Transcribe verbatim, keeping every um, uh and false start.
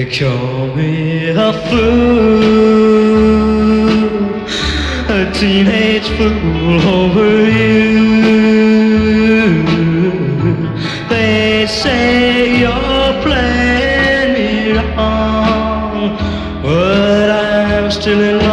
They call me a fool, a teenage fool over you. They say you're playing me wrong, but I'm still in love.